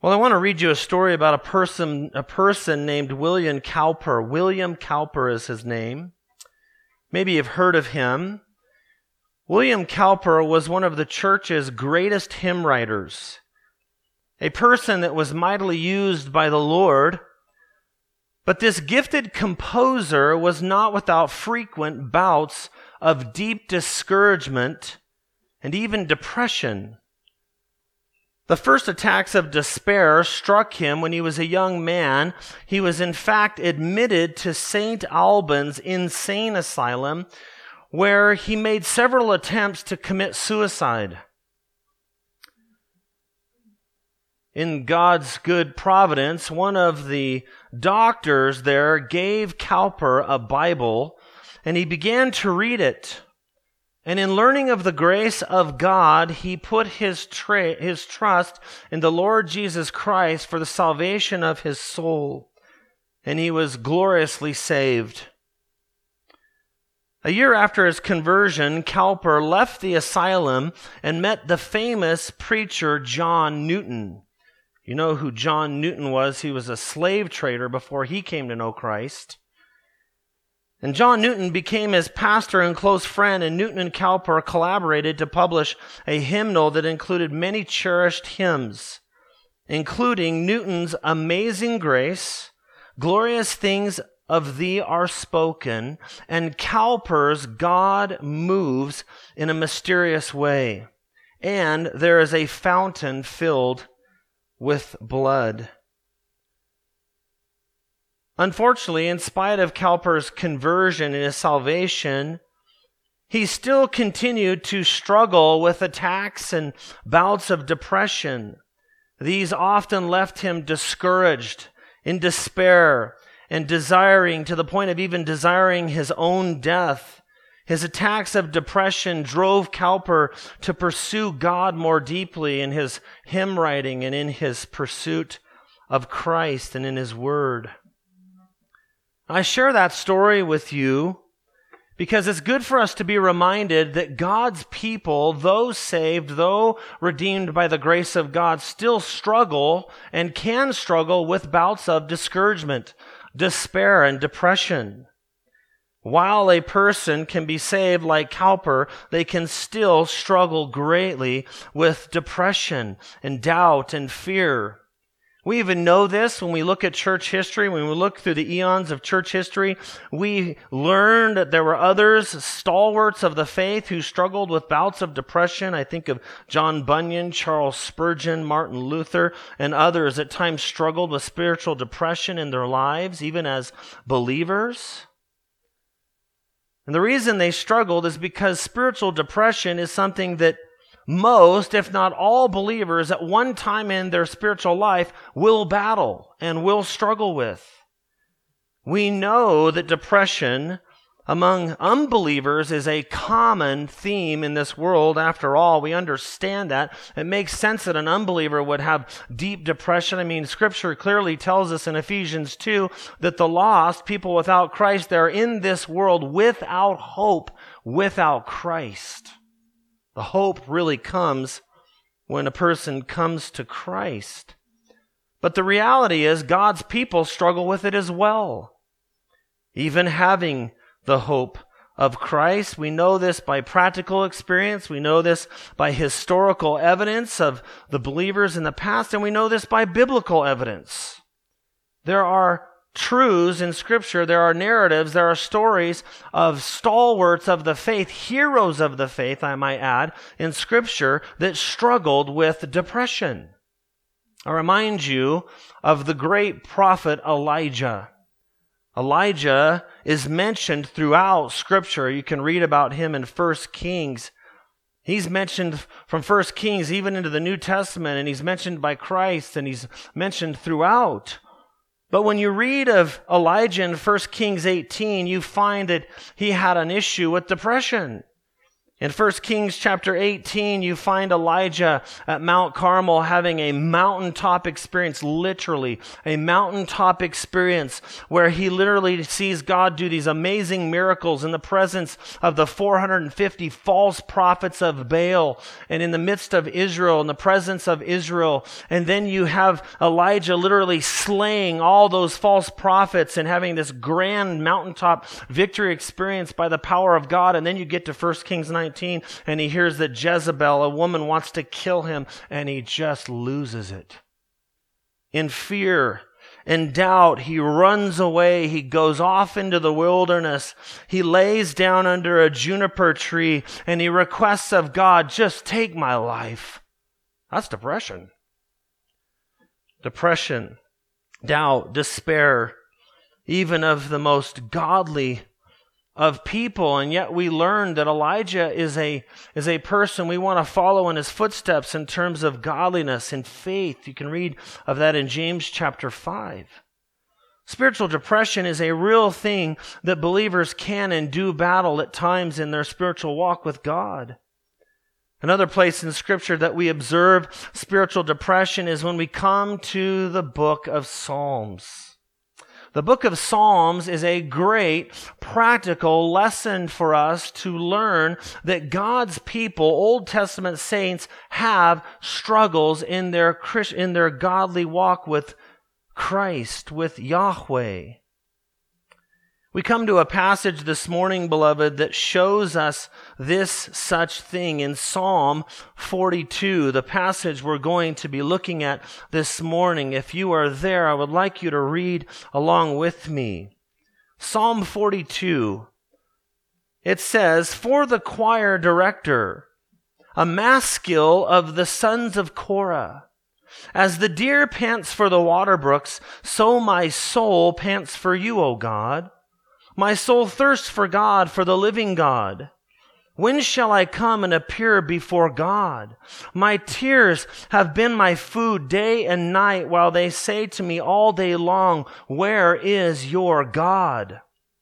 Well, I want to read you a story about a person named William Cowper. William Cowper is his name. Maybe you've heard of him. William Cowper was one of the church's greatest hymn writers, a person that was mightily used by the Lord. But this gifted composer was not without frequent bouts of deep discouragement and even depression. The first attacks of despair struck him when he was a young man. He was in fact admitted to St. Albans Insane Asylum, where he made several attempts to commit suicide. In God's good providence, one of the doctors there gave Cowper a Bible, and he began to read it. And in learning of the grace of God, he put his trust in the Lord Jesus Christ for the salvation of his soul. And he was gloriously saved. A year after his conversion, Cowper left the asylum and met the famous preacher John Newton. You know who John Newton was. He was a slave trader before he came to know Christ. And John Newton became his pastor and close friend, and Newton and Cowper collaborated to publish a hymnal that included many cherished hymns, including Newton's Amazing Grace, Glorious Things of Thee Are Spoken, and Cowper's God Moves in a Mysterious Way, and There is a Fountain Filled with Blood. Unfortunately, in spite of Cowper's conversion and his salvation, he still continued to struggle with attacks and bouts of depression. These often left him discouraged, in despair, and desiring, to the point of even desiring his own death. His attacks of depression drove Cowper to pursue God more deeply in his hymn writing and in his pursuit of Christ and in his word. I share that story with you because it's good for us to be reminded that God's people, though saved, though redeemed by the grace of God, still struggle and can struggle with bouts of discouragement, despair, and depression. While a person can be saved like Cowper, they can still struggle greatly with depression and doubt and fear. We even know this when we look at church history. When we look through the eons of church history, we learn that there were others, stalwarts of the faith, who struggled with bouts of depression. I think of John Bunyan, Charles Spurgeon, Martin Luther, and others at times struggled with spiritual depression in their lives, even as believers. And the reason they struggled is because spiritual depression is something that most, if not all, believers at one time in their spiritual life will battle and will struggle with. We know that depression among unbelievers is a common theme in this world. After all, we understand that. It makes sense that an unbeliever would have deep depression. I mean, Scripture clearly tells us in Ephesians 2 that the lost, people without Christ, they're in this world without hope, without Christ. The hope really comes when a person comes to Christ. But the reality is God's people struggle with it as well. Even having the hope of Christ, we know this by practical experience, we know this by historical evidence of the believers in the past, and we know this by biblical evidence. There are truths in Scripture, there are narratives, there are stories of stalwarts of the faith, heroes of the faith, I might add, in Scripture that struggled with depression. I remind you of the great prophet Elijah. Elijah is mentioned throughout Scripture. You can read about him in 1 Kings. He's mentioned from 1 Kings even into the New Testament, and he's mentioned by Christ, and he's mentioned throughout. But when you read of Elijah in 1 Kings 18, you find that he had an issue with depression. In 1 Kings chapter 18, you find Elijah at Mount Carmel having a mountaintop experience, literally a mountaintop experience where he literally sees God do these amazing miracles in the presence of the 450 false prophets of Baal and in the midst of Israel, in the presence of Israel. And then you have Elijah literally slaying all those false prophets and having this grand mountaintop victory experience by the power of God. And then you get to 1 Kings 19. And he hears that Jezebel, a woman, wants to kill him, and he just loses it. In fear and doubt, he runs away. He goes off into the wilderness. He lays down under a juniper tree, and he requests of God, just take my life. That's depression. Depression, doubt, despair, even of the most godly of people. And yet we learn that Elijah is a person we want to follow in his footsteps in terms of godliness and faith. You can read of that in James chapter 5. Spiritual depression is a real thing that believers can and do battle at times in their spiritual walk with God. Another place in Scripture that we observe spiritual depression is when we come to the book of Psalms. The book of Psalms is a great practical lesson for us to learn that God's people, Old Testament saints, have struggles in their godly walk with Christ, with Yahweh. We come to a passage this morning, beloved, that shows us this such thing in Psalm 42, the passage we're going to be looking at this morning. If you are there, I would like you to read along with me. Psalm 42, it says, "For the choir director, a maskil of the sons of Korah, as the deer pants for the water brooks, so my soul pants for you, O God. My soul thirsts for God, for the living God. When shall I come and appear before God? My tears have been my food day and night, while they say to me all day long, where is your God?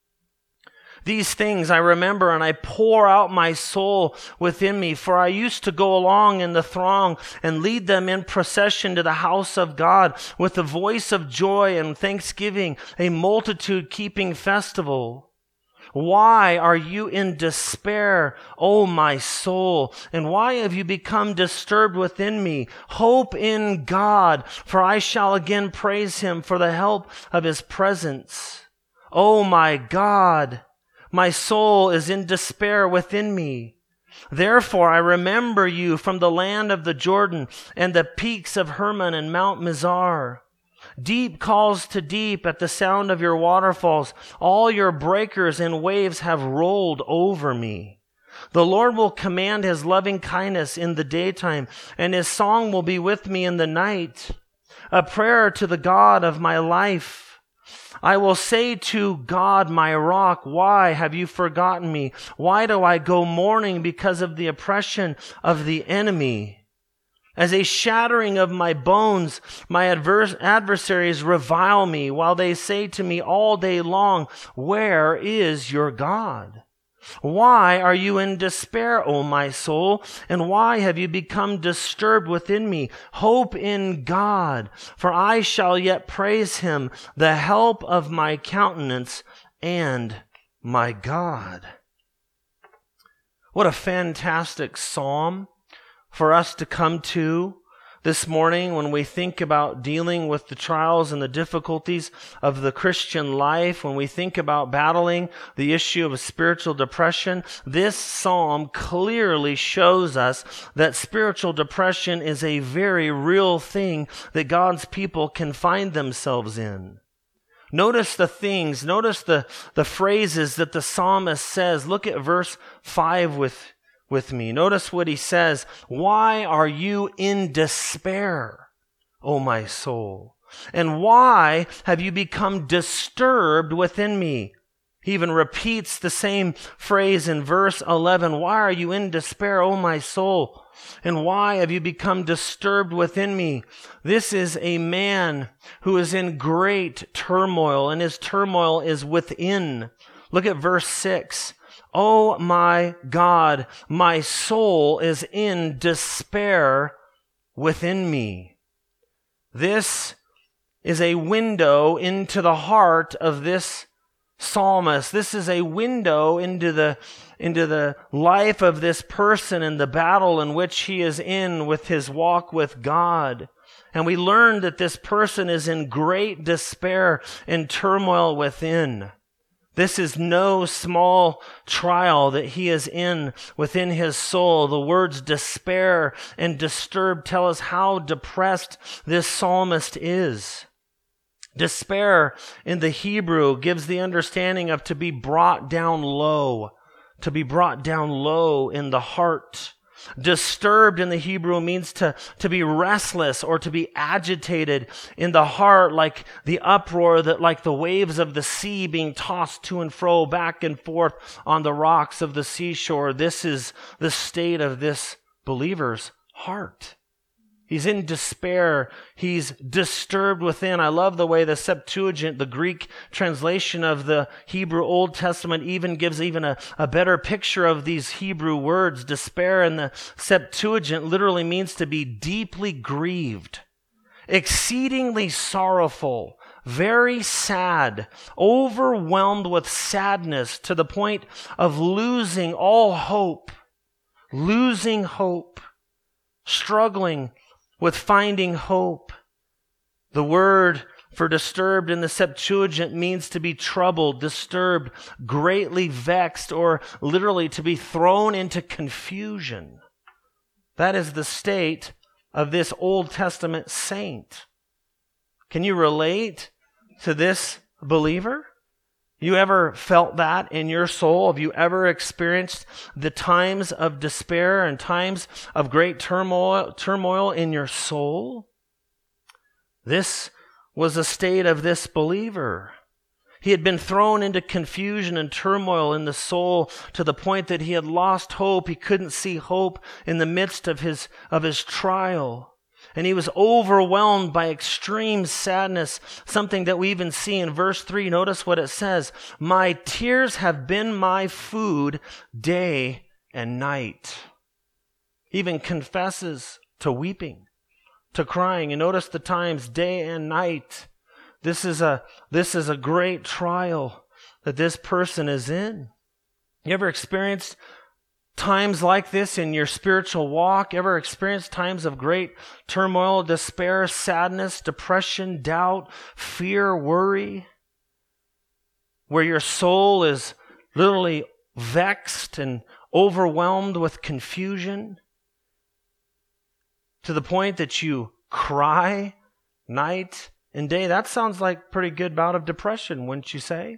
These things I remember, and I pour out my soul within me, for I used to go along in the throng and lead them in procession to the house of God with the voice of joy and thanksgiving, a multitude keeping festival. Why are you in despair, O my soul? And why have you become disturbed within me? Hope in God, for I shall again praise him for the help of his presence. O my God, my soul is in despair within me. Therefore I remember you from the land of the Jordan and the peaks of Hermon and Mount Mizar. Deep calls to deep at the sound of your waterfalls. All your breakers and waves have rolled over me. The Lord will command his loving kindness in the daytime, and his song will be with me in the night. A prayer to the God of my life. I will say to God, my rock, why have you forgotten me? Why do I go mourning because of the oppression of the enemy? As a shattering of my bones, my adversaries revile me, while they say to me all day long, where is your God? Why are you in despair, O my soul? And why have you become disturbed within me? Hope in God, for I shall yet praise him, the help of my countenance and my God. What a fantastic psalm for us to come to this morning when we think about dealing with the trials and the difficulties of the Christian life, when we think about battling the issue of spiritual depression. This psalm clearly shows us that spiritual depression is a very real thing that God's people can find themselves in. Notice the things, notice the phrases that the psalmist says. Look at verse 5 with me. Notice what he says. Why are you in despair, O my soul? And why have you become disturbed within me? He even repeats the same phrase in verse 11. Why are you in despair, O my soul? And why have you become disturbed within me? This is a man who is in great turmoil, and his turmoil is within. Look at verse 6. "Oh my God, my soul is in despair within me." This is a window into the heart of this psalmist. This is a window into the life of this person and the battle in which he is in with his walk with God. And we learn that this person is in great despair and turmoil within. This is no small trial that he is in within his soul. The words despair and disturbed tell us how depressed this psalmist is. Despair in the Hebrew gives the understanding of to be brought down low, to be brought down low in the heart. Disturbed in the Hebrew means to be restless or to be agitated in the heart, like the uproar that like the waves of the sea being tossed to and fro, back and forth on the rocks of the seashore. This is the state of this believer's heart. He's in despair. He's disturbed within. I love the way the Septuagint, the Greek translation of the Hebrew Old Testament, even gives a better picture of these Hebrew words. Despair in the Septuagint literally means to be deeply grieved, exceedingly sorrowful, very sad, overwhelmed with sadness to the point of losing all hope, struggling with finding hope. The word for disturbed in the Septuagint means to be troubled, disturbed, greatly vexed, or literally to be thrown into confusion. That is the state of this Old Testament saint. Can you relate to this believer? You ever felt that in your soul? Have you ever experienced the times of despair and times of great turmoil in your soul? This was the state of this believer. He had been thrown into confusion and turmoil in the soul to the point that he had lost hope. He couldn't see hope in the midst of his trial. And he was overwhelmed by extreme sadness, something that we even see in verse 3. Notice what it says. "My tears have been my food day and night." He even confesses to weeping, to crying. And notice the times, day and night. This is a great trial that this person is in. You ever experienced times like this in your spiritual walk? Ever experienced times of great turmoil, despair, sadness, depression, doubt, fear, worry, where your soul is literally vexed and overwhelmed with confusion to the point that you cry night and day? That sounds like a pretty good bout of depression, wouldn't you say?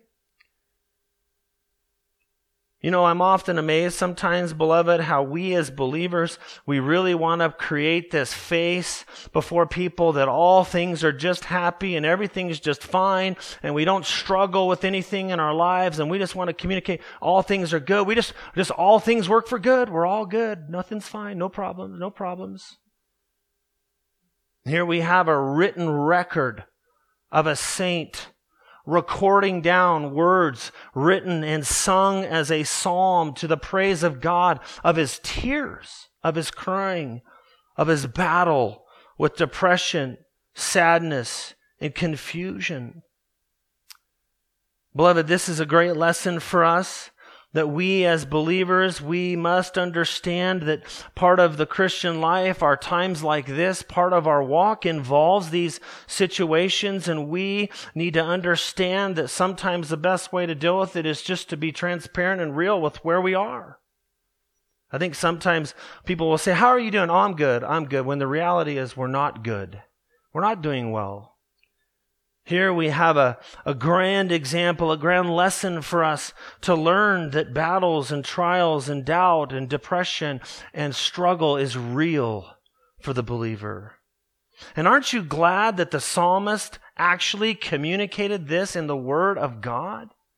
You know, I'm often amazed sometimes, beloved, how we as believers, we really want to create this face before people that all things are just happy and everything's just fine and we don't struggle with anything in our lives and we just want to communicate all things are good. We just all things work for good. We're all good. Nothing's fine. No problems. Here we have a written record of a saint recording down words written and sung as a psalm to the praise of God, of his tears, of his crying, of his battle with depression, sadness, and confusion. Beloved, this is a great lesson for us, that we as believers, we must understand that part of the Christian life, our times like this, part of our walk involves these situations, and we need to understand that sometimes the best way to deal with it is just to be transparent and real with where we are. I think sometimes people will say, "How are you doing?" "Oh, I'm good, when the reality is we're not good. We're not doing well. Here we have a grand example, a grand lesson for us to learn that battles and trials and doubt and depression and struggle is real for the believer. And aren't you glad that the psalmist actually communicated this in the Word of God?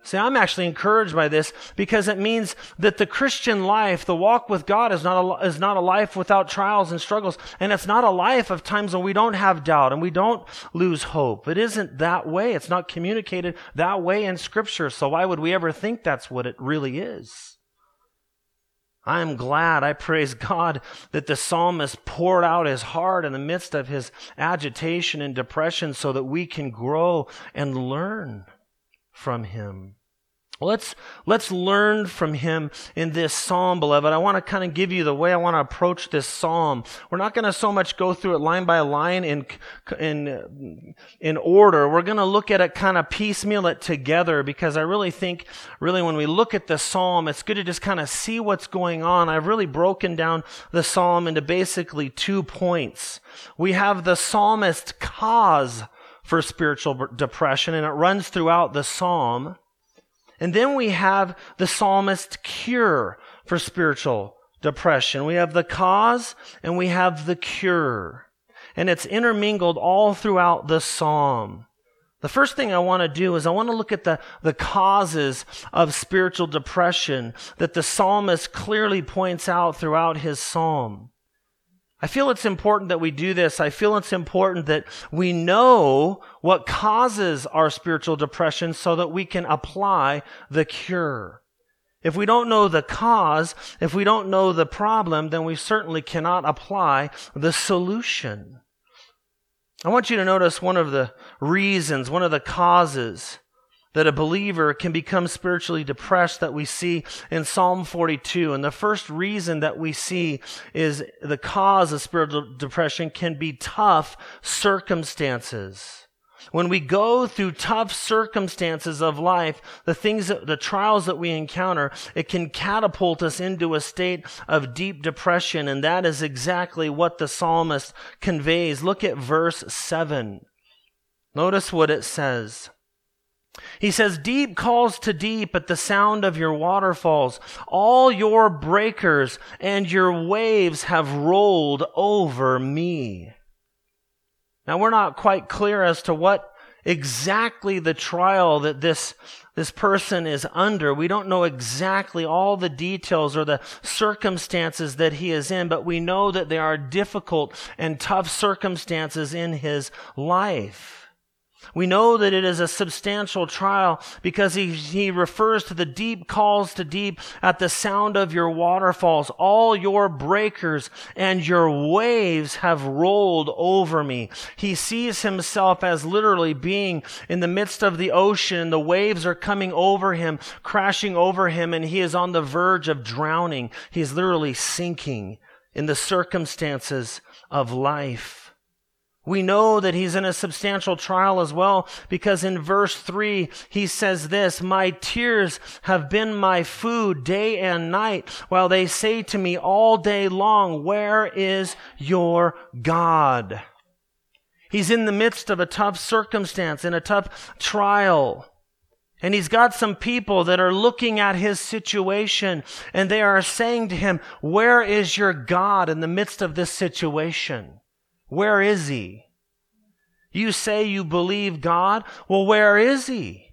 See, I'm actually encouraged by this because it means that the Christian life, the walk with God, is not a life without trials and struggles. And it's not a life of times when we don't have doubt and we don't lose hope. It isn't that way. It's not communicated that way in Scripture. So why would we ever think that's what it really is? I'm glad, I praise God, that the psalmist poured out his heart in the midst of his agitation and depression so that we can grow and learn from him. Let's learn from him in this psalm, beloved. I want to kind of give you the way I want to approach this psalm. We're not going to so much go through it line by line in order. We're going to look at it kind of piecemeal it together because I really think, when we look at the psalm, it's good to just kind of see what's going on. I've really broken down the psalm into basically 2 points. We have the psalmist's cause for spiritual depression, and it runs throughout the psalm. And then we have the psalmist's cure for spiritual depression. We have the cause and we have the cure. And it's intermingled all throughout the psalm. The first thing I want to do is I want to look at the causes of spiritual depression that the psalmist clearly points out throughout his psalm. I feel it's important that we do this. I feel it's important that we know what causes our spiritual depression so that we can apply the cure. If we don't know the cause, if we don't know the problem, then we certainly cannot apply the solution. I want you to notice one of the reasons, one of the causes that a believer can become spiritually depressed that we see in Psalm 42. And the first reason that we see is the cause of spiritual depression can be tough circumstances. When we go through tough circumstances of life, the trials that we encounter, it can catapult us into a state of deep depression. And that is exactly what the psalmist conveys. Look at verse 7. Notice what it says. He says, "Deep calls to deep at the sound of your waterfalls. All your breakers and your waves have rolled over me." Now, we're not quite clear as to what exactly the trial that this person is under. We don't know exactly all the details or the circumstances that he is in, but we know that there are difficult and tough circumstances in his life. We know that it is a substantial trial because he refers to the deep calls to deep at the sound of your waterfalls. All your breakers and your waves have rolled over me. He sees himself as literally being in the midst of the ocean. The waves are coming over him, crashing over him, and he is on the verge of drowning. He is literally sinking in the circumstances of life. We know that he's in a substantial trial as well because in verse 3, he says this, "My tears have been my food day and night, while they say to me all day long, 'Where is your God?'" He's in the midst of a tough circumstance, in a tough trial. And he's got some people that are looking at his situation and they are saying to him, "Where is your God in the midst of this situation? Where is he? You say you believe God? Well, where is he?"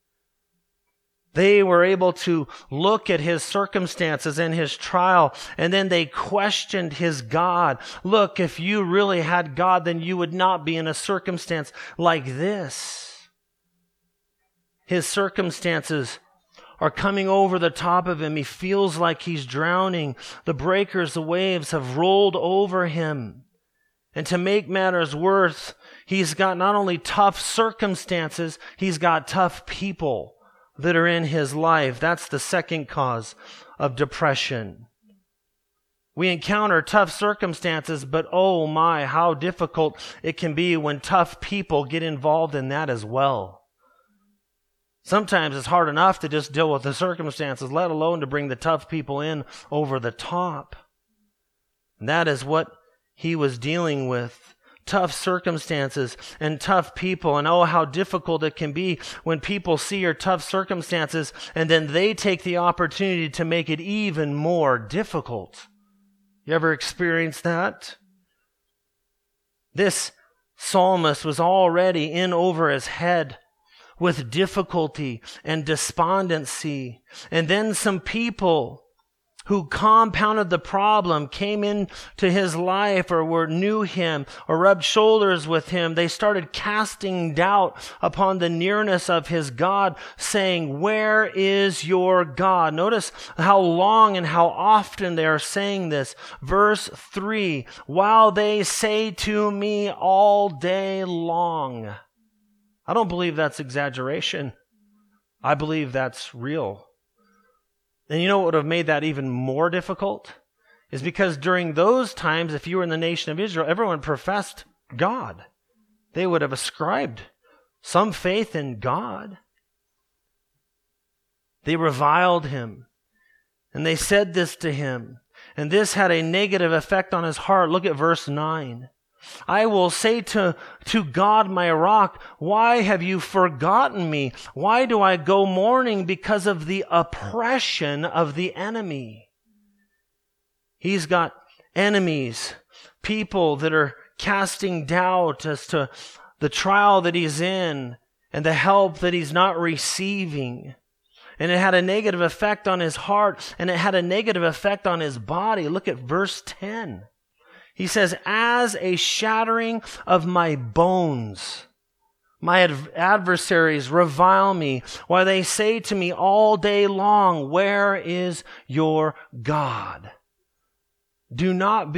They were able to look at his circumstances and his trial, and then they questioned his God. Look, if you really had God, then you would not be in a circumstance like this. His circumstances are coming over the top of him. He feels like he's drowning. The breakers, the waves have rolled over him. And to make matters worse, he's got not only tough circumstances, he's got tough people that are in his life. That's the second cause of depression. We encounter tough circumstances, but oh my, how difficult it can be when tough people get involved in that as well. Sometimes it's hard enough to just deal with the circumstances, let alone to bring the tough people in over the top. And that is what he was dealing with. Tough circumstances and tough people. And oh, how difficult it can be when people see your tough circumstances and then they take the opportunity to make it even more difficult. You ever experienced that? This psalmist was already in over his head with difficulty and despondency. And then some people who compounded the problem came into his life or knew him or rubbed shoulders with him. They started casting doubt upon the nearness of his God, saying, "Where is your God?" Notice how long and how often they are saying this. Verse 3, "While they say to me all day long." I don't believe that's exaggeration. I believe that's real. And you know what would have made that even more difficult? Is because during those times, if you were in the nation of Israel, everyone professed God. They would have ascribed some faith in God. They reviled him. And they said this to him. And this had a negative effect on his heart. Look at verse 9. "I will say to God, my rock, why have you forgotten me? Why do I go mourning because of the oppression of the enemy?" He's got enemies, people that are casting doubt as to the trial that he's in and the help that he's not receiving. And it had a negative effect on his heart, and it had a negative effect on his body. Look at verse 10. He says, "As a shattering of my bones, my adversaries revile me, while they say to me all day long, 'Where is your God?'" Do not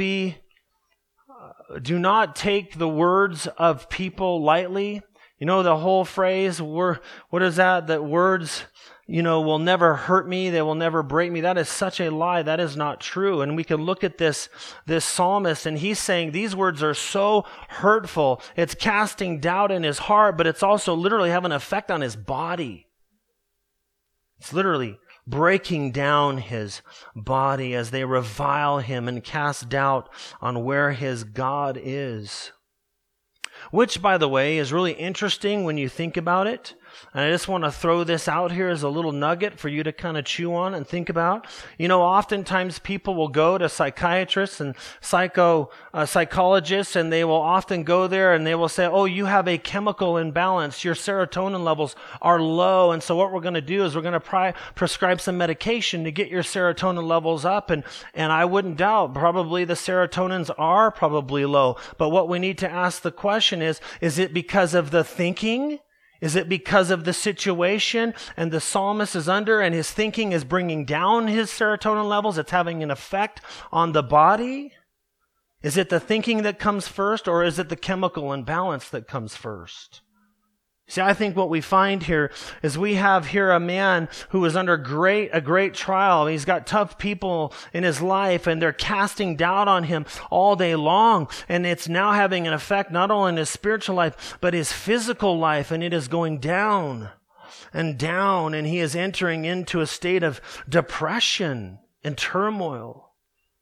take the words of people lightly. You know the whole phrase, what is that? That words, will never hurt me. They will never break me. That is such a lie. That is not true. And we can look at this psalmist, and he's saying these words are so hurtful. It's casting doubt in his heart, but it's also literally having an effect on his body. It's literally breaking down his body as they revile him and cast doubt on where his God is. Which, by the way, is really interesting when you think about it. And I just want to throw this out here as a little nugget for you to kind of chew on and think about. Oftentimes people will go to psychiatrists and psychologists, and they will often go there and they will say, "Oh, you have a chemical imbalance. Your serotonin levels are low. And so what we're going to do is we're going to prescribe some medication to get your serotonin levels up." And I wouldn't doubt probably the serotonins are probably low. But what we need to ask the question is it because of the thinking? Is it because of the situation and the psalmist is under and his thinking is bringing down his serotonin levels? It's having an effect on the body? Is it the thinking that comes first, or is it the chemical imbalance that comes first? See, I think what we find here is we have here a man who is under a great trial. He's got tough people in his life, and they're casting doubt on him all day long. And it's now having an effect not only in his spiritual life, but his physical life. And it is going down and down, and he is entering into a state of depression and turmoil.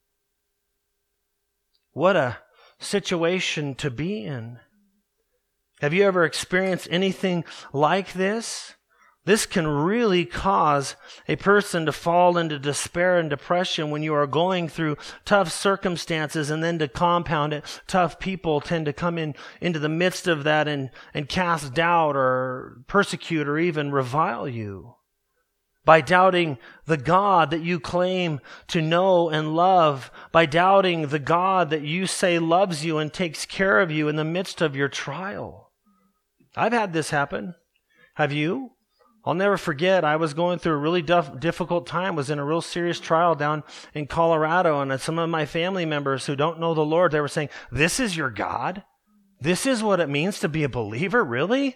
What a situation to be in. Have you ever experienced anything like this? This can really cause a person to fall into despair and depression when you are going through tough circumstances, and then to compound it, tough people tend to come into the midst of that and cast doubt or persecute or even revile you by doubting the God that you claim to know and love, by doubting the God that you say loves you and takes care of you in the midst of your trial. I've had this happen. Have you? I'll never forget, I was going through a really difficult time, was in a real serious trial down in Colorado, and some of my family members who don't know the Lord, they were saying, "This is your God? This is what it means to be a believer? Really?"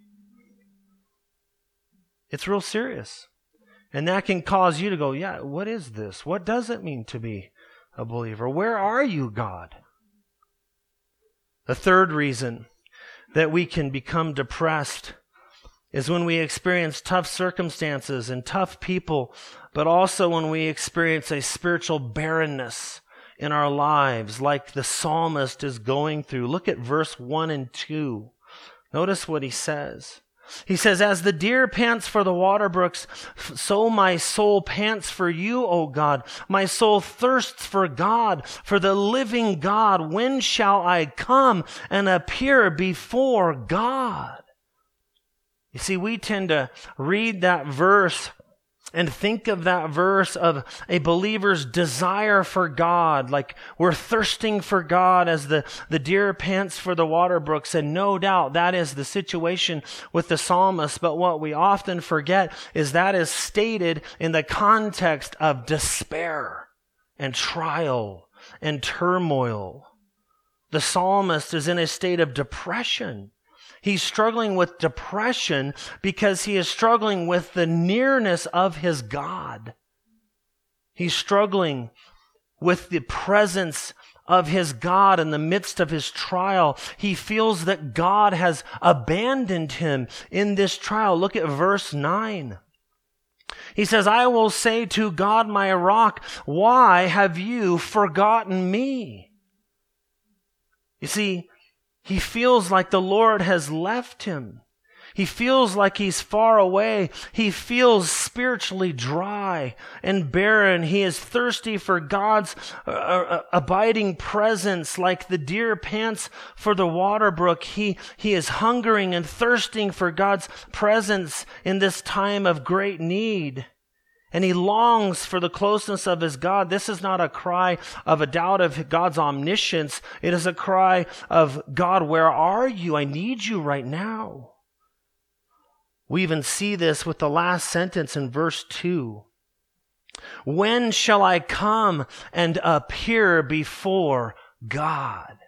It's real serious. And that can cause you to go, "Yeah, what is this? What does it mean to be a believer? Where are you, God?" The third reason that we can become depressed is when we experience tough circumstances and tough people, but also when we experience a spiritual barrenness in our lives, like the psalmist is going through. Look at verse 1 and 2. Notice what he says. He says, "As the deer pants for the water brooks, so my soul pants for you, O God. My soul thirsts for God, for the living God. When shall I come and appear before God?" You see, we tend to read that verse and think of that verse of a believer's desire for God, like we're thirsting for God as the deer pants for the water brooks. And no doubt that is the situation with the psalmist. But what we often forget is that is stated in the context of despair and trial and turmoil. The psalmist is in a state of depression. He's struggling with depression because he is struggling with the nearness of his God. He's struggling with the presence of his God in the midst of his trial. He feels that God has abandoned him in this trial. Look at verse 9. He says, I will say to God, my rock, why have you forgotten me? You see, he feels like the Lord has left him. He feels like he's far away. He feels spiritually dry and barren. He is thirsty for God's abiding presence, like the deer pants for the water brook. He is hungering and thirsting for God's presence in this time of great need. And he longs for the closeness of his God. This is not a cry of a doubt of God's omniscience. It is a cry of, God, where are you? I need you right now. We even see this with the last sentence in verse 2. When shall I come and appear before God?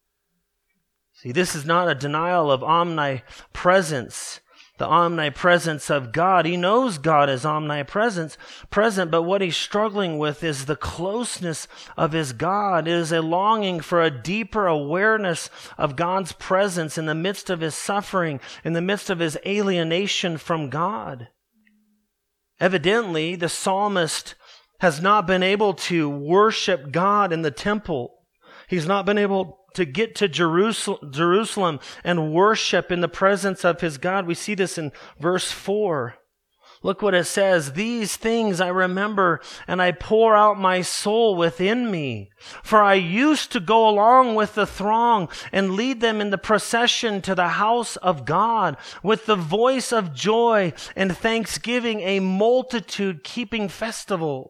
See, this is not a denial of omnipresence. The omnipresence of God. He knows God is present, but what he's struggling with is the closeness of his God. It is a longing for a deeper awareness of God's presence in the midst of his suffering, in the midst of his alienation from God. Evidently, the psalmist has not been able to worship God in the temple. He's not been able to get to Jerusalem and worship in the presence of his God. We see this in verse 4. Look what it says. These things I remember, and I pour out my soul within me. For I used to go along with the throng and lead them in the procession to the house of God with the voice of joy and thanksgiving, a multitude keeping festival.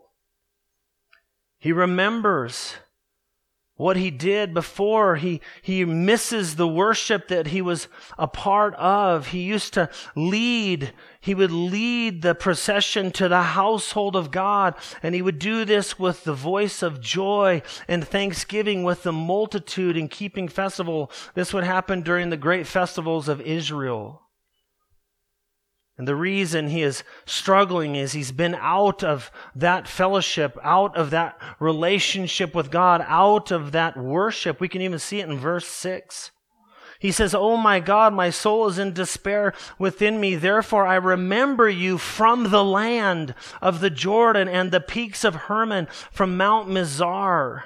He remembers what he did before. He misses the worship that he was a part of. He used to lead. He would lead the procession to the household of God, and he would do this with the voice of joy and thanksgiving with the multitude in keeping festival. This would happen during the great festivals of Israel. And the reason he is struggling is he's been out of that fellowship, out of that relationship with God, out of that worship. We can even see it in verse 6. He says, "Oh my God, my soul is in despair within me. Therefore I remember you from the land of the Jordan and the peaks of Hermon, from Mount Mizar."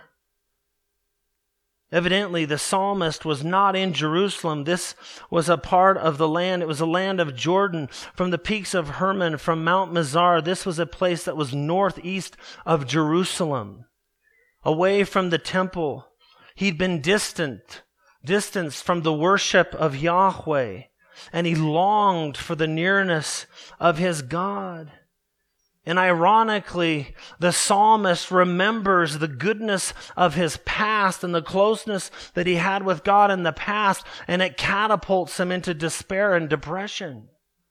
Evidently, the psalmist was not in Jerusalem. This was a part of the land. It was the land of Jordan, from the peaks of Hermon, from Mount Mizar. This was a place that was northeast of Jerusalem, away from the temple. He'd been distanced from the worship of Yahweh, and he longed for the nearness of his God. And ironically, the psalmist remembers the goodness of his past and the closeness that he had with God in the past, and it catapults him into despair and depression.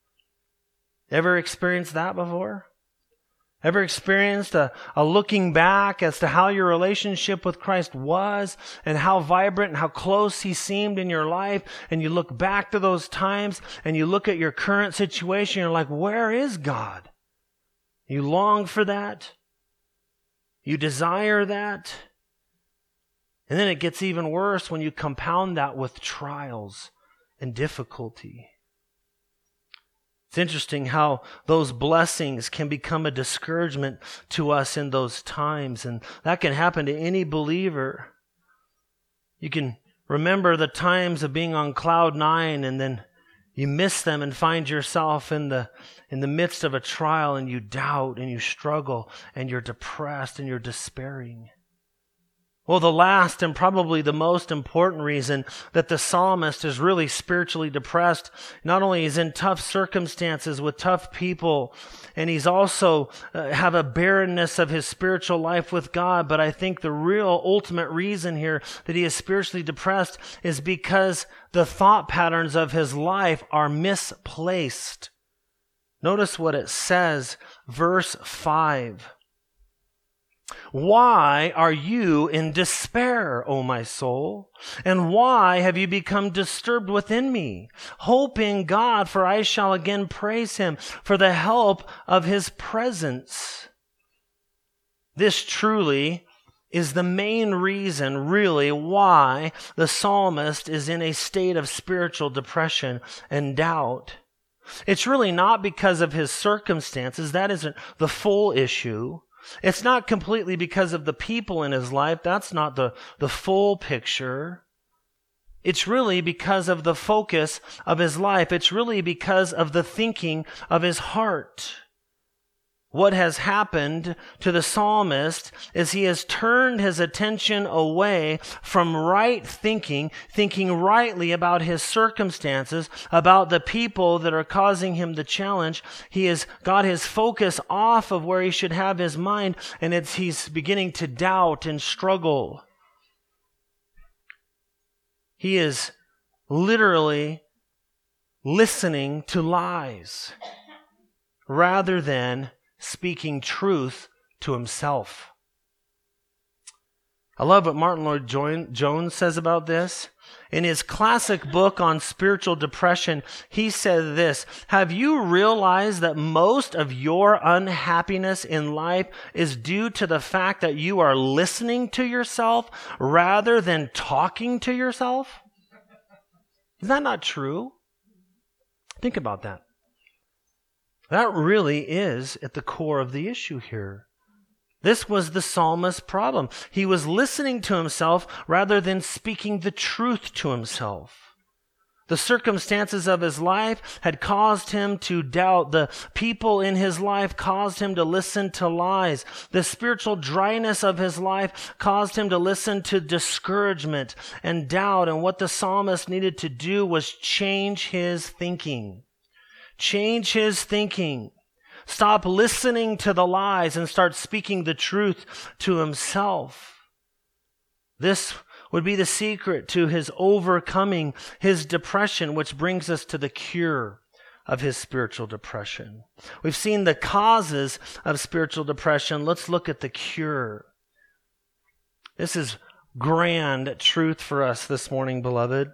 Ever experienced that before? Ever experienced a looking back as to how your relationship with Christ was and how vibrant and how close he seemed in your life, and you look back to those times and you look at your current situation, you're like, where is God? You long for that. You desire that. And then it gets even worse when you compound that with trials and difficulty. It's interesting how those blessings can become a discouragement to us in those times. And that can happen to any believer. You can remember the times of being on cloud 9, and then you miss them and find yourself in the midst of a trial, and you doubt and you struggle and you're depressed and you're despairing. Well, the last and probably the most important reason that the psalmist is really spiritually depressed, not only is in tough circumstances with tough people, and he's also have a barrenness of his spiritual life with God, but I think the real ultimate reason here that he is spiritually depressed is because the thought patterns of his life are misplaced. Notice what it says, verse 5. Why are you in despair, O my soul? And why have you become disturbed within me? Hope in God, for I shall again praise him for the help of his presence. This truly is the main reason, really, why the psalmist is in a state of spiritual depression and doubt. It's really not because of his circumstances. That isn't the full issue. It's not completely because of the people in his life. That's not the full picture. It's really because of the focus of his life. It's really because of the thinking of his heart. What has happened to the psalmist is he has turned his attention away from right thinking rightly about his circumstances, about the people that are causing him the challenge. He has got his focus off of where he should have his mind, and he's beginning to doubt and struggle. He is literally listening to lies rather than speaking truth to himself. I love what Martin Lloyd-Jones says about this. In his classic book on spiritual depression, he said this: have you realized that most of your unhappiness in life is due to the fact that you are listening to yourself rather than talking to yourself? Is that not true? Think about that. That really is at the core of the issue here. This was the psalmist's problem. He was listening to himself rather than speaking the truth to himself. The circumstances of his life had caused him to doubt. The people in his life caused him to listen to lies. The spiritual dryness of his life caused him to listen to discouragement and doubt. And what the psalmist needed to do was change his thinking. Change his thinking. Stop listening to the lies and start speaking the truth to himself. This would be the secret to his overcoming his depression, which brings us to the cure of his spiritual depression. We've seen the causes of spiritual depression. Let's look at the cure. This is grand truth for us this morning, beloved.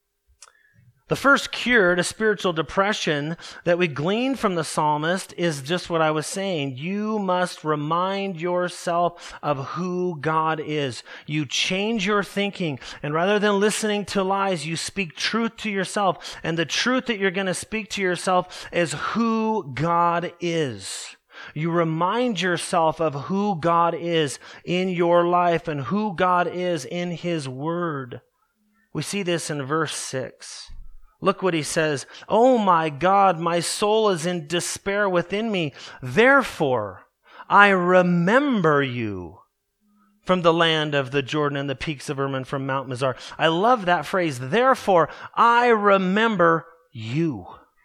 The first cure to spiritual depression that we glean from the psalmist is just what I was saying. You must remind yourself of who God is. You change your thinking, and rather than listening to lies, you speak truth to yourself. And the truth that you're going to speak to yourself is who God is. You remind yourself of who God is in your life and who God is in His Word. We see this in verse 6. Look what he says. Oh my God, my soul is in despair within me. Therefore, I remember you from the land of the Jordan and the peaks of Hermon from Mount Mizar. I love that phrase. Therefore, I remember you.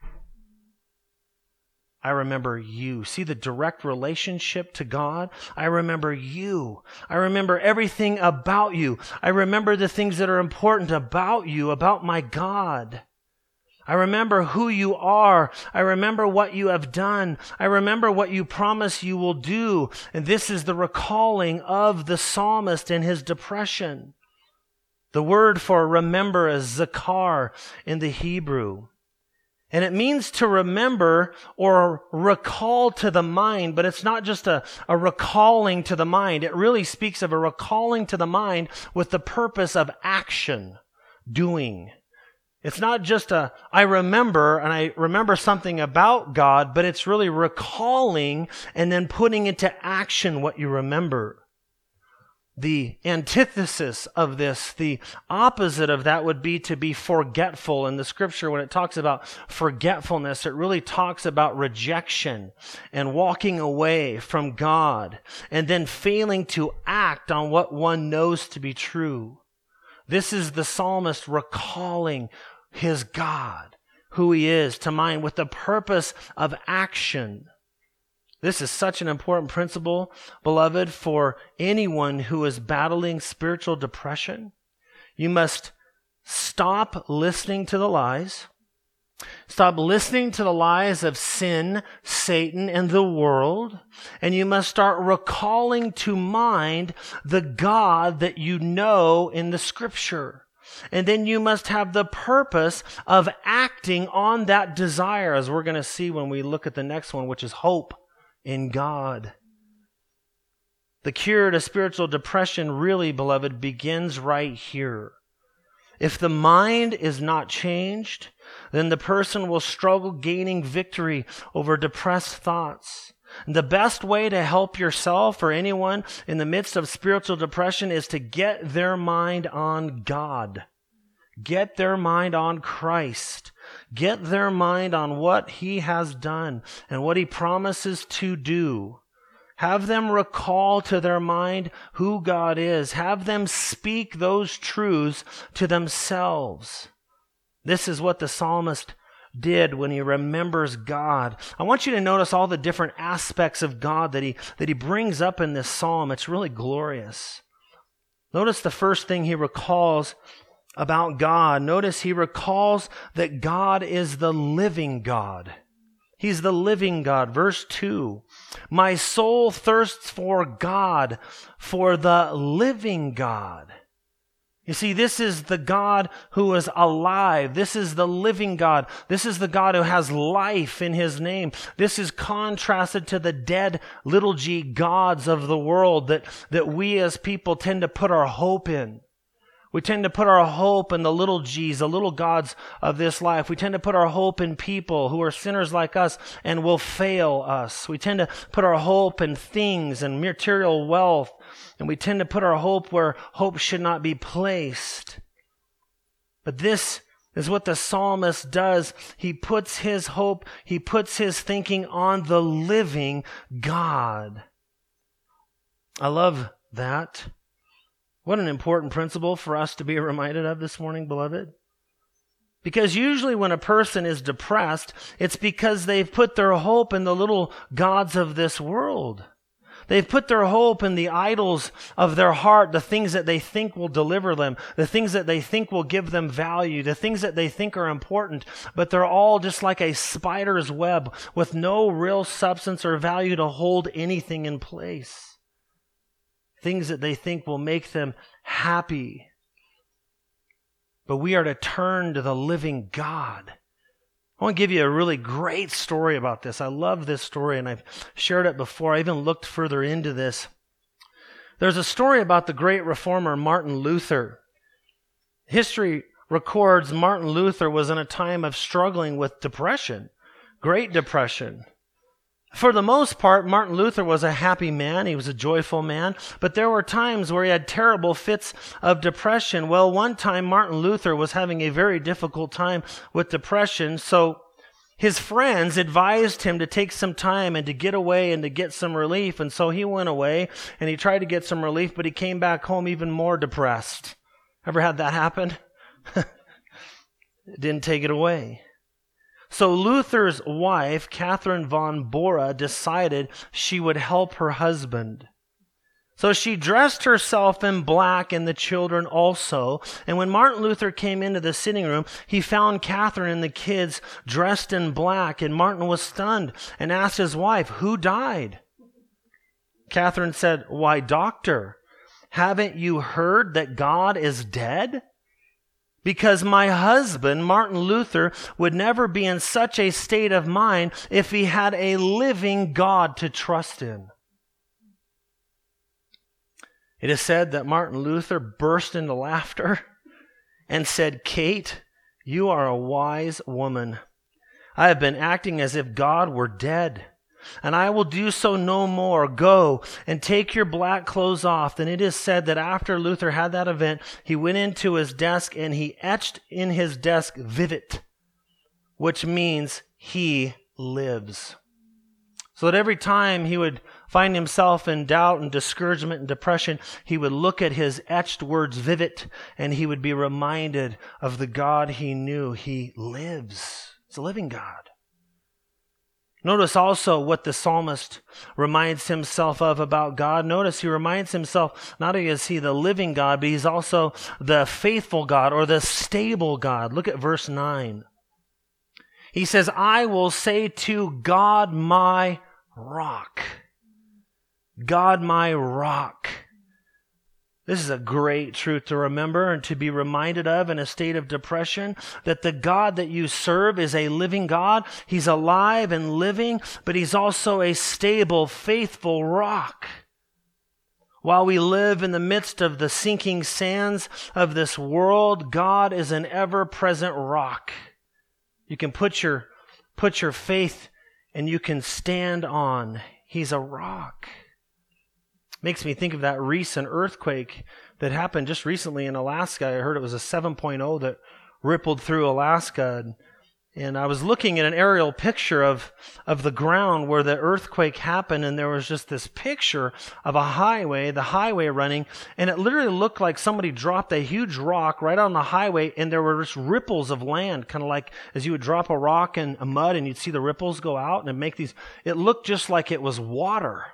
I remember you. See the direct relationship to God? I remember you. I remember everything about you. I remember the things that are important about you, about my God. I remember who you are. I remember what you have done. I remember what you promise you will do. And this is the recalling of the psalmist in his depression. The word for remember is zakar in the Hebrew. And it means to remember or recall to the mind, but it's not just a recalling to the mind. It really speaks of a recalling to the mind with the purpose of action, doing. It's not just I remember something about God, but it's really recalling and then putting into action what you remember. The antithesis of this, the opposite of that would be to be forgetful. In the scripture, when it talks about forgetfulness, it really talks about rejection and walking away from God and then failing to act on what one knows to be true. This is the psalmist recalling his God, who he is, to mind with the purpose of action. This is such an important principle, beloved, for anyone who is battling spiritual depression. You must stop listening to the lies. Stop listening to the lies of sin, Satan, and the world. And you must start recalling to mind the God that you know in the Scripture. And then you must have the purpose of acting on that desire, as we're going to see when we look at the next one, which is hope in God. The cure to spiritual depression really, beloved, begins right here. If the mind is not changed, then the person will struggle gaining victory over depressed thoughts. The best way to help yourself or anyone in the midst of spiritual depression is to get their mind on God. Get their mind on Christ. Get their mind on what He has done and what He promises to do. Have them recall to their mind who God is. Have them speak those truths to themselves. This is what the psalmist did when he remembers God. I want you to notice all the different aspects of God that he brings up in this psalm. It's really glorious. Notice the first thing he recalls about God. Notice he recalls that God is the living God. He's the living God. Verse 2, my soul thirsts for God, for the living God. You see, this is the God who is alive. This is the living God. This is the God who has life in His name. This is contrasted to the dead little g gods of the world that we as people tend to put our hope in. We tend to put our hope in the little g's, the little gods of this life. We tend to put our hope in people who are sinners like us and will fail us. We tend to put our hope in things and material wealth. And we tend to put our hope where hope should not be placed. But this is what the psalmist does. He puts his hope, he puts his thinking on the living God. I love that. What an important principle for us to be reminded of this morning, beloved. Because usually when a person is depressed, it's because they've put their hope in the little gods of this world. They've put their hope in the idols of their heart, the things that they think will deliver them, the things that they think will give them value, the things that they think are important, but they're all just like a spider's web with no real substance or value to hold anything in place. Things that they think will make them happy. But we are to turn to the living God. I want to give you a really great story about this. I love this story, and I've shared it before. I even looked further into this. There's a story about the great reformer Martin Luther. History records Martin Luther was in a time of struggling with depression, Great Depression. For the most part, Martin Luther was a happy man. He was a joyful man. But there were times where he had terrible fits of depression. Well, one time Martin Luther was having a very difficult time with depression. So his friends advised him to take some time and to get away and to get some relief. And so he went away and he tried to get some relief, but he came back home even more depressed. Ever had that happen? It didn't take it away. So Luther's wife, Catherine von Bora, decided she would help her husband. So she dressed herself in black and the children also. And when Martin Luther came into the sitting room, he found Catherine and the kids dressed in black. And Martin was stunned and asked his wife, "Who died?" Catherine said, "Why, doctor, haven't you heard that God is dead? Because my husband, Martin Luther, would never be in such a state of mind if he had a living God to trust in." It is said that Martin Luther burst into laughter and said, "Kate, you are a wise woman. I have been acting as if God were dead. and I will do so no more. Go and take your black clothes off." Then it is said that after Luther had that event, he went into his desk and he etched in his desk "Vivit," which means he lives. So that every time he would find himself in doubt and discouragement and depression, he would look at his etched words "Vivit," and he would be reminded of the God he knew. He lives. It's a living God. Notice also what the psalmist reminds himself of about God. Notice he reminds himself, not only is he the living God, but he's also the faithful God or the stable God. Look at verse 9. He says, "I will say to God, my rock." God, my rock. This is a great truth to remember and to be reminded of in a state of depression, that the God that you serve is a living God. He's alive and living, but he's also a stable, faithful rock. While we live in the midst of the sinking sands of this world, God is an ever-present rock. You can put your faith and you can stand on. He's a rock. Makes me think of that recent earthquake that happened just recently in Alaska. I heard it was a 7.0 that rippled through Alaska. And I was looking at an aerial picture of the ground where the earthquake happened, and there was just this picture of a highway, the highway running, and it literally looked like somebody dropped a huge rock right on the highway, and there were just ripples of land, kind of like as you would drop a rock in a mud and you'd see the ripples go out and make these. It looked just like it was water.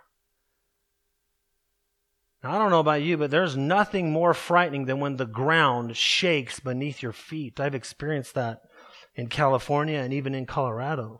Now, I don't know about you, but there's nothing more frightening than when the ground shakes beneath your feet. I've experienced that in California and even in Colorado.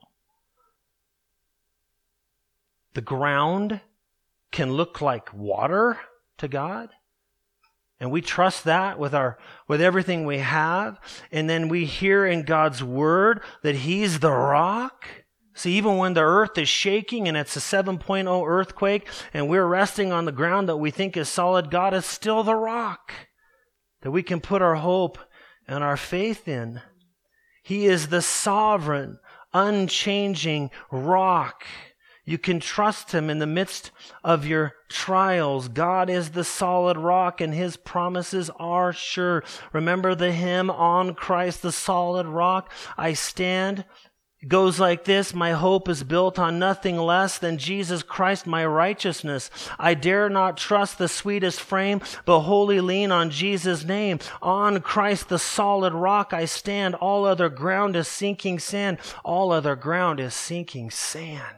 The ground can look like water to God, and we trust that with everything we have. And then we hear in God's word that he's the rock. See, even when the earth is shaking and it's a 7.0 earthquake and we're resting on the ground that we think is solid, God is still the rock that we can put our hope and our faith in. He is the sovereign, unchanging rock. You can trust him in the midst of your trials. God is the solid rock, and his promises are sure. Remember the hymn, "On Christ the solid rock I stand." It goes like this: "My hope is built on nothing less than Jesus Christ, my righteousness. I dare not trust the sweetest frame, but wholly lean on Jesus' name. On Christ the solid rock I stand. All other ground is sinking sand. All other ground is sinking sand."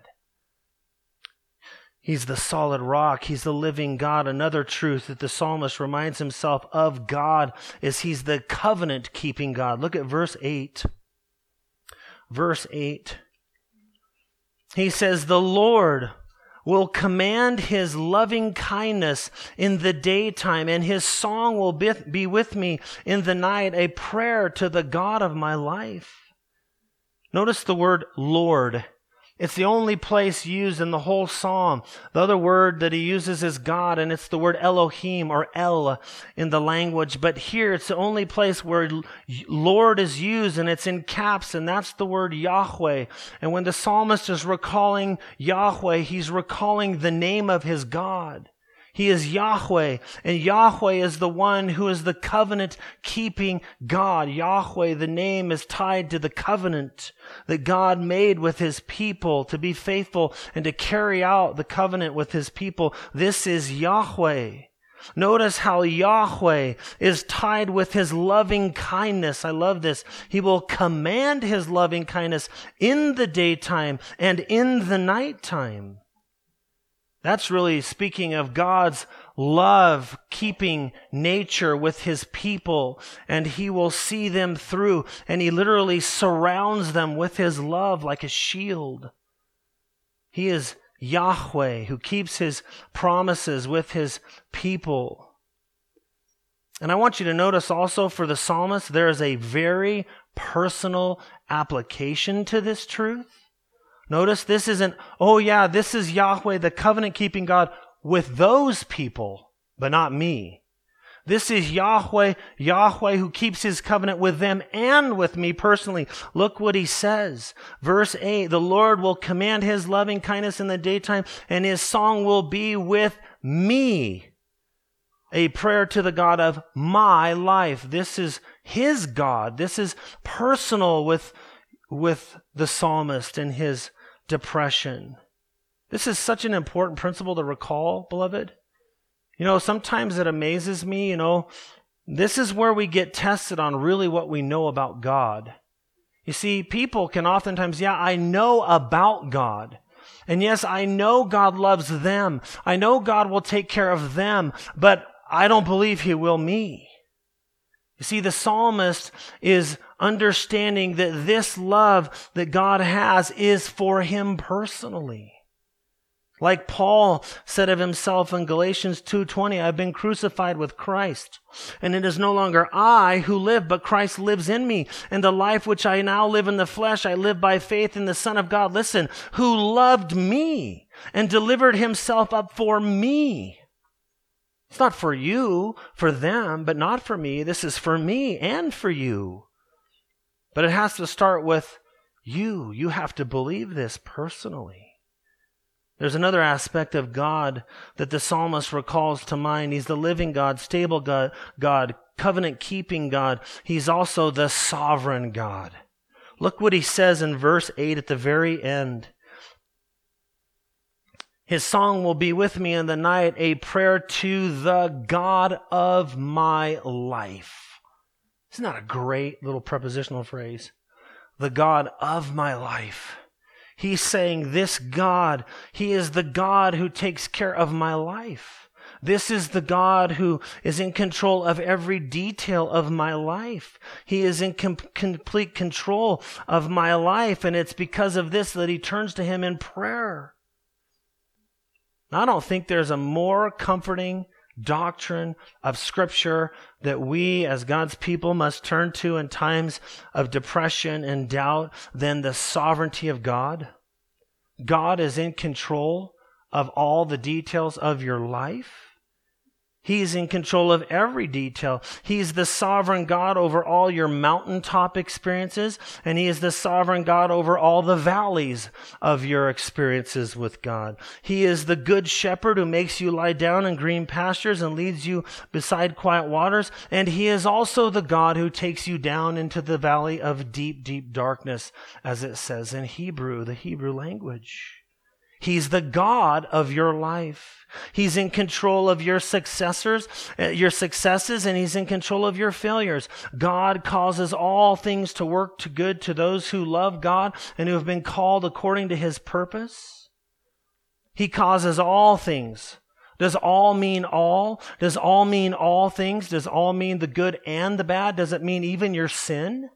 He's the solid rock. He's the living God. Another truth that the psalmist reminds himself of God is he's the covenant-keeping God. Look at verse 8. Verse 8. He says, "The Lord will command his loving kindness in the daytime, and his song will be with me in the night, a prayer to the God of my life." Notice the word Lord. It's the only place used in the whole psalm. The other word that he uses is God, and it's the word Elohim or El in the language. But here it's the only place where Lord is used, and it's in caps, and that's the word Yahweh. And when the psalmist is recalling Yahweh, he's recalling the name of his God. He is Yahweh, and Yahweh is the one who is the covenant-keeping God. Yahweh, the name, is tied to the covenant that God made with his people to be faithful and to carry out the covenant with his people. This is Yahweh. Notice how Yahweh is tied with his loving kindness. I love this. He will command his loving kindness in the daytime and in the nighttime. That's really speaking of God's love-keeping nature with his people, and he will see them through, and he literally surrounds them with his love like a shield. He is Yahweh who keeps his promises with his people. And I want you to notice also for the psalmist, there is a very personal application to this truth. Notice this isn't, oh yeah, this is Yahweh, the covenant-keeping God with those people, but not me. This is Yahweh, Yahweh who keeps his covenant with them and with me personally. Look what he says. Verse 8, the Lord will command his loving kindness in the daytime, and his song will be with me. A prayer to the God of my life. This is his God. This is personal with the psalmist and his depression. This is such an important principle to recall, beloved. Sometimes it amazes me, this is where we get tested on really what we know about God. You see, people can oftentimes, I know about God. And yes, I know God loves them. I know God will take care of them, but I don't believe he will me. You see, the psalmist is understanding that this love that God has is for him personally. Like Paul said of himself in Galatians 2:20, I've been crucified with Christ, and it is no longer I who live, but Christ lives in me. And the life which I now live in the flesh, I live by faith in the Son of God, listen, who loved me and delivered himself up for me. It's not for you, for them, but not for me. This is for me and for you. But it has to start with you. You have to believe this personally. There's another aspect of God that the psalmist recalls to mind. He's the living God, stable God, covenant-keeping God. He's also the sovereign God. Look what he says in verse 8 at the very end. His song will be with me in the night, a prayer to the God of my life. Isn't that a great little prepositional phrase? The God of my life. He's saying this God, he is the God who takes care of my life. This is the God who is in control of every detail of my life. He is in complete control of my life, and it's because of this that he turns to him in prayer. I don't think there's a more comforting doctrine of Scripture that we as God's people must turn to in times of depression and doubt than the sovereignty of God. God is in control of all the details of your life. He's in control of every detail. He's the sovereign God over all your mountaintop experiences, and he is the sovereign God over all the valleys of your experiences with God. He is the good shepherd who makes you lie down in green pastures and leads you beside quiet waters, and he is also the God who takes you down into the valley of deep, deep darkness, as it says in Hebrew, the Hebrew language. He's the God of your life. He's in control of your successes, and he's in control of your failures. God causes all things to work to good to those who love God and who have been called according to his purpose. He causes all things. Does all mean all? Does all mean all things? Does all mean the good and the bad? Does it mean even your sin?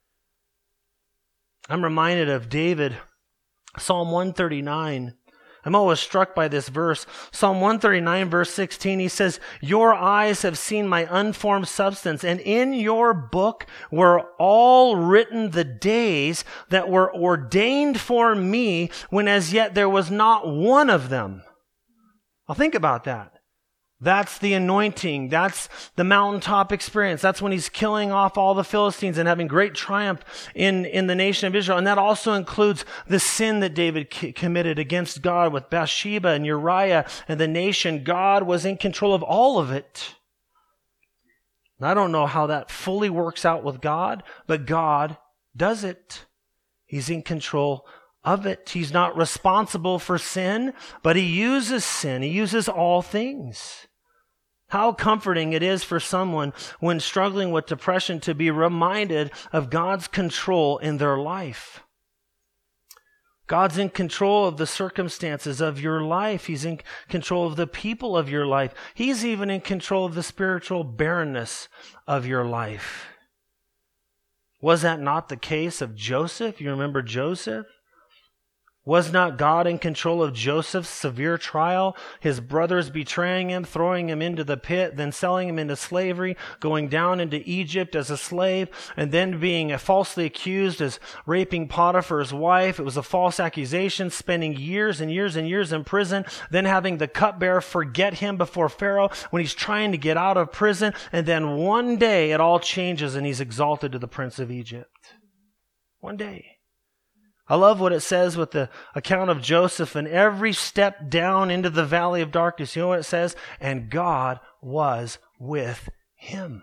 I'm reminded of David, Psalm 139. I'm always struck by this verse. Psalm 139, verse 16, he says, your eyes have seen my unformed substance, and in your book were all written the days that were ordained for me, when as yet there was not one of them. I'll think about that. That's the anointing. That's the mountaintop experience. That's when he's killing off all the Philistines and having great triumph in the nation of Israel. And that also includes the sin that David committed against God with Bathsheba and Uriah and the nation. God was in control of all of it. And I don't know how that fully works out with God, but God does it. He's in control of it. He's not responsible for sin, but he uses sin. He uses all things. How comforting it is for someone when struggling with depression to be reminded of God's control in their life. God's in control of the circumstances of your life. He's in control of the people of your life. He's even in control of the spiritual barrenness of your life. Was that not the case of Joseph? You remember Joseph? Was not God in control of Joseph's severe trial? His brothers betraying him, throwing him into the pit, then selling him into slavery, going down into Egypt as a slave, and then being falsely accused as raping Potiphar's wife. It was a false accusation, spending years and years and years in prison, then having the cupbearer forget him before Pharaoh when he's trying to get out of prison, and then one day it all changes and he's exalted to the Prince of Egypt. One day. I love what it says with the account of Joseph and every step down into the valley of darkness. You know what it says? And God was with him.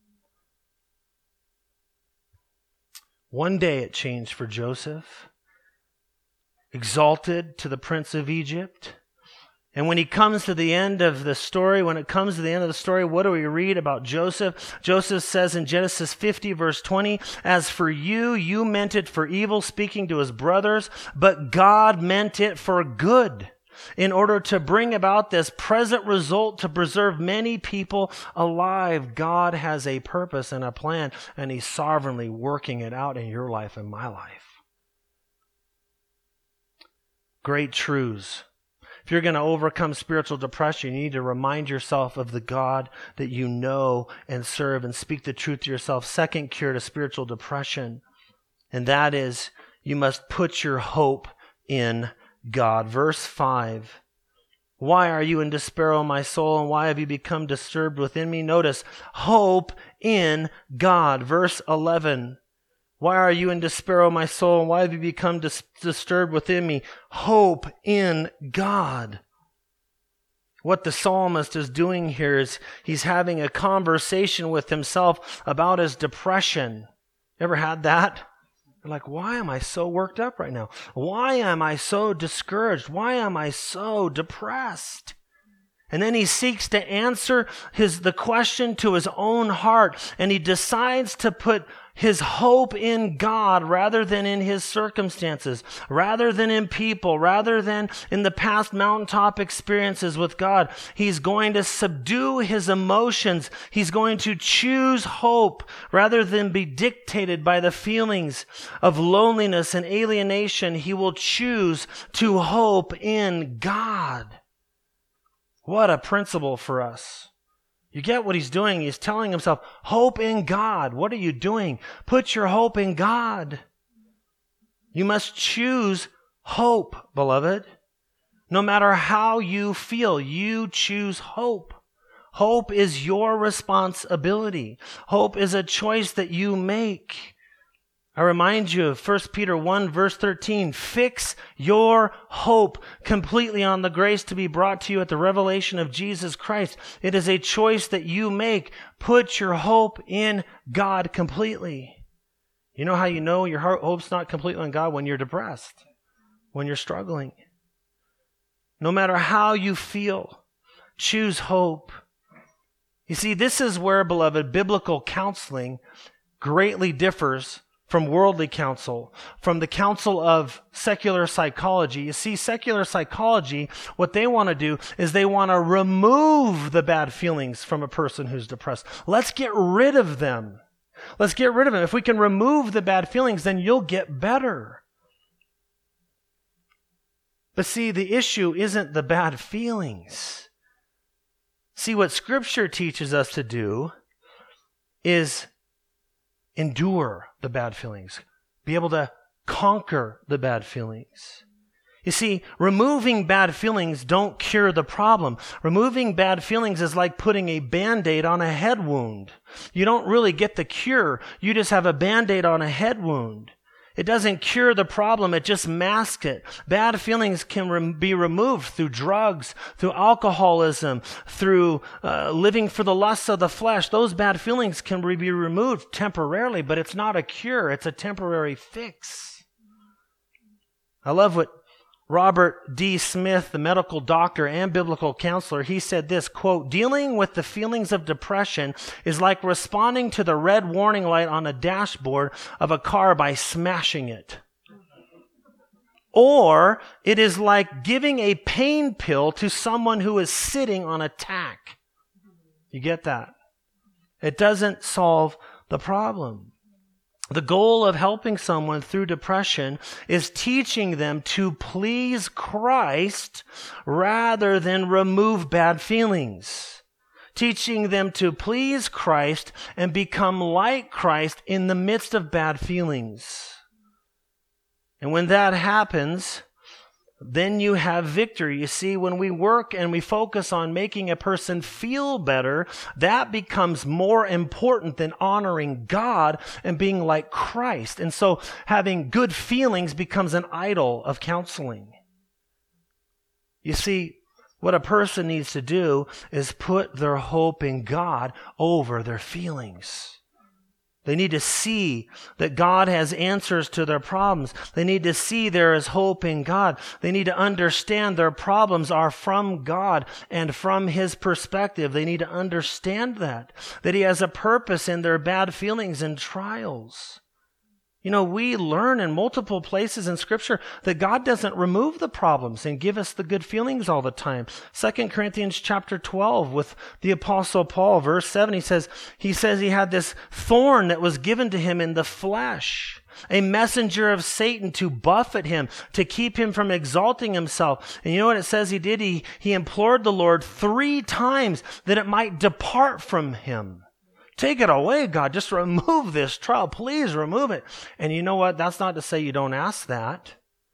One day it changed for Joseph. Exalted to the Prince of Egypt. And when he comes to the end of the story, what do we read about Joseph? Joseph says in Genesis 50, verse 20, "As for you, you meant it for evil," speaking to his brothers, "but God meant it for good, in order to bring about this present result to preserve many people alive." God has a purpose and a plan, and he's sovereignly working it out in your life and my life. Great truths. If you're going to overcome spiritual depression, you need to remind yourself of the God that you know and serve and speak the truth to yourself. Second cure to spiritual depression, and that is you must put your hope in God. Verse 5, "Why are you in despair, O my soul, and why have you become disturbed within me?" Notice, hope in God. Verse 11, "Why are you in despair, O my soul, and why have you become disturbed within me?" Hope in God. What the psalmist is doing here is he's having a conversation with himself about his depression. Ever had that? You're like, why am I so worked up right now? Why am I so discouraged? Why am I so depressed? And then he seeks to answer the question to his own heart, and he decides to put his hope in God rather than in his circumstances, rather than in people, rather than in the past mountaintop experiences with God. He's going to subdue his emotions. He's going to choose hope rather than be dictated by the feelings of loneliness and alienation. He will choose to hope in God. What a principle for us. You get what he's doing? He's telling himself, hope in God. What are you doing? Put your hope in God. You must choose hope, beloved. No matter how you feel, you choose hope. Hope is your responsibility. Hope is a choice that you make. I remind you of 1 Peter 1, verse 13. "Fix your hope completely on the grace to be brought to you at the revelation of Jesus Christ." It is a choice that you make. Put your hope in God completely. You know how you know your hope's not completely on God? When you're depressed, when you're struggling. No matter how you feel, choose hope. You see, this is where, beloved, biblical counseling greatly differs from worldly counsel, from the counsel of secular psychology. You see, secular psychology, what they want to do is they want to remove the bad feelings from a person who's depressed. Let's get rid of them. Let's get rid of them. If we can remove the bad feelings, then you'll get better. But see, the issue isn't the bad feelings. See, what Scripture teaches us to do is endure the bad feelings. Be able to conquer the bad feelings. You see, removing bad feelings don't cure the problem. Removing bad feelings is like putting a Band-Aid on a head wound. You don't really get the cure. You just have a Band-Aid on a head wound. It doesn't cure the problem, it just masks it. Bad feelings can be removed through drugs, through alcoholism, through living for the lusts of the flesh. Those bad feelings can be removed temporarily, but it's not a cure, it's a temporary fix. I love what Robert D. Smith, the medical doctor and biblical counselor, he said this, quote, "Dealing with the feelings of depression is like responding to the red warning light on a dashboard of a car by smashing it. Or it is like giving a pain pill to someone who is sitting on a tack." You get that? It doesn't solve the problem. The goal of helping someone through depression is teaching them to please Christ rather than remove bad feelings. Teaching them to please Christ and become like Christ in the midst of bad feelings. And when that happens, then you have victory. You see, when we work and we focus on making a person feel better, that becomes more important than honoring God and being like Christ. And so having good feelings becomes an idol of counseling. You see, what a person needs to do is put their hope in God over their feelings. They need to see that God has answers to their problems. They need to see there is hope in God. They need to understand their problems are from God and from His perspective. They need to understand that He has a purpose in their bad feelings and trials. You know, we learn in multiple places in Scripture that God doesn't remove the problems and give us the good feelings all the time. 2 Corinthians chapter 12 with the Apostle Paul, verse 7, he says he had this thorn that was given to him in the flesh, a messenger of Satan to buffet him, to keep him from exalting himself. And you know what it says he did? He implored the Lord 3 times that it might depart from him. Take it away, God. Just remove this trial. Please remove it. And you know what? That's not to say you don't ask that.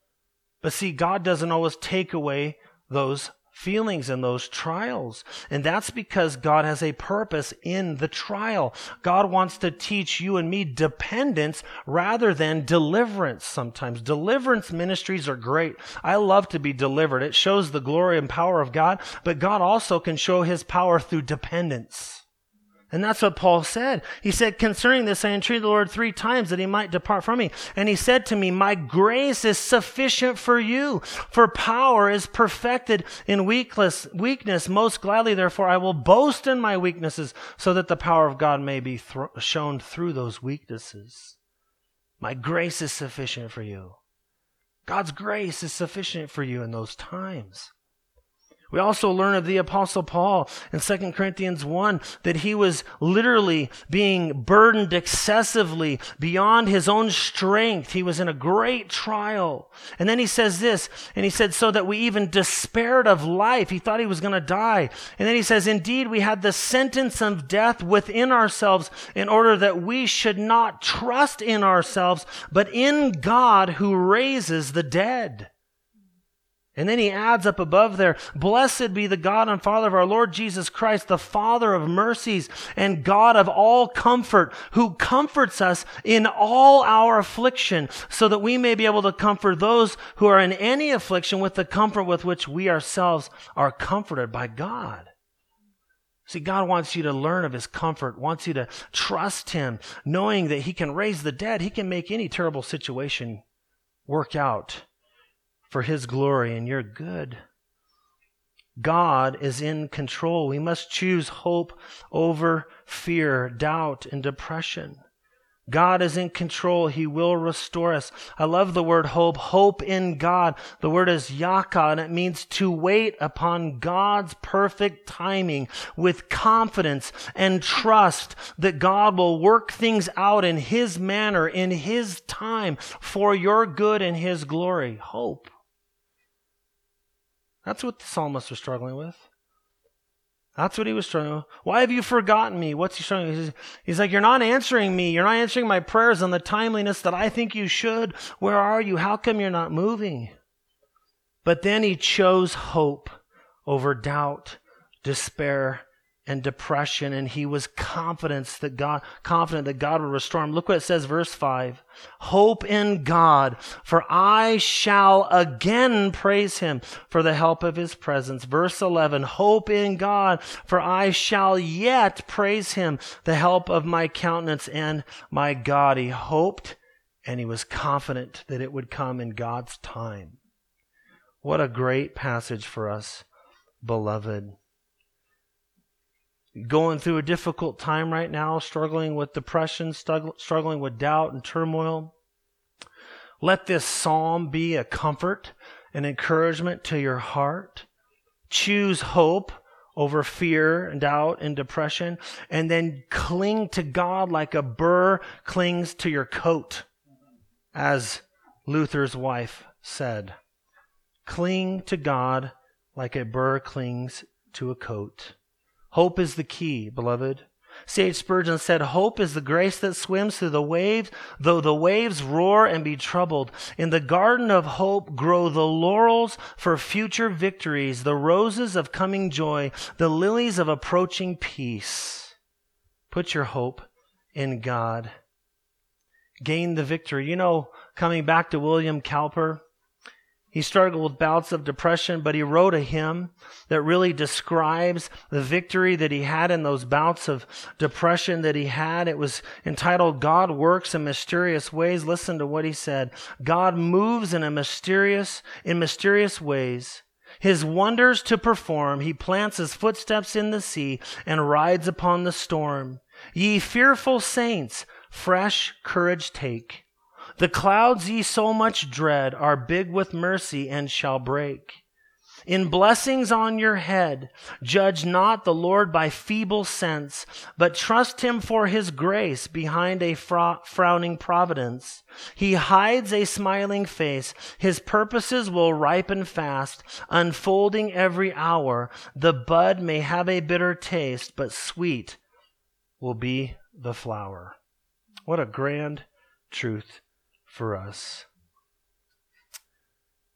But see, God doesn't always take away those feelings and those trials. And that's because God has a purpose in the trial. God wants to teach you and me dependence rather than deliverance sometimes. Deliverance ministries are great. I love to be delivered. It shows the glory and power of God. But God also can show His power through dependence. And that's what Paul said. He said, concerning this, I entreated the Lord 3 times that He might depart from me. And He said to me, my grace is sufficient for you, for power is perfected in weakness. Most gladly, therefore, I will boast in my weaknesses, so that the power of God may be shown through those weaknesses. My grace is sufficient for you. God's grace is sufficient for you in those times. We also learn of the Apostle Paul in 2 Corinthians 1 that he was literally being burdened excessively beyond his own strength. He was in a great trial. And then he says this, and he said, so that we even despaired of life. He thought he was going to die. And then he says, indeed, we had the sentence of death within ourselves in order that we should not trust in ourselves, but in God who raises the dead. And then he adds up above there, blessed be the God and Father of our Lord Jesus Christ, the Father of mercies and God of all comfort, who comforts us in all our affliction, so that we may be able to comfort those who are in any affliction with the comfort with which we ourselves are comforted by God. See, God wants you to learn of His comfort, wants you to trust Him, knowing that He can raise the dead. He can make any terrible situation work out for His glory and your good. God is in control. We must choose hope over fear, doubt, and depression. God is in control. He will restore us. I love the word hope. Hope in God. The word is yaka, and it means to wait upon God's perfect timing with confidence and trust that God will work things out in His manner, in His time, for your good and His glory. Hope. That's what the psalmist was struggling with. That's what he was struggling with. Why have you forgotten me? What's he struggling with? He's like, you're not answering me. You're not answering my prayers in the timeliness that I think you should. Where are you? How come you're not moving? But then he chose hope over doubt, despair, and depression, and he was confident that God would restore him. Look what it says, verse 5. Hope in God, for I shall again praise Him for the help of His presence. Verse 11. Hope in God, for I shall yet praise Him, the help of my countenance and my God. He hoped and he was confident that it would come in God's time. What a great passage for us, beloved. Going through a difficult time right now, struggling with depression, struggling with doubt and turmoil. Let this psalm be a comfort and encouragement to your heart. Choose hope over fear and doubt and depression, and then cling to God like a burr clings to your coat, as Luther's wife said. Cling to God like a burr clings to a coat. Hope is the key, beloved. C.H. Spurgeon said, hope is the grace that swims through the waves, though the waves roar and be troubled. In the garden of hope grow the laurels for future victories, the roses of coming joy, the lilies of approaching peace. Put your hope in God. Gain the victory. You know, coming back to William Cowper, he struggled with bouts of depression, but he wrote a hymn that really describes the victory that he had in those bouts of depression that he had. It was entitled, God Works in Mysterious Ways. Listen to what he said. God moves in mysterious ways. His wonders to perform, he plants his footsteps in the sea and rides upon the storm. Ye fearful saints, fresh courage take. The clouds ye so much dread are big with mercy and shall break. In blessings on your head, judge not the Lord by feeble sense, but trust him for his grace behind a frowning providence. He hides a smiling face. His purposes will ripen fast, unfolding every hour. The bud may have a bitter taste, but sweet will be the flower. What a grand truth for us.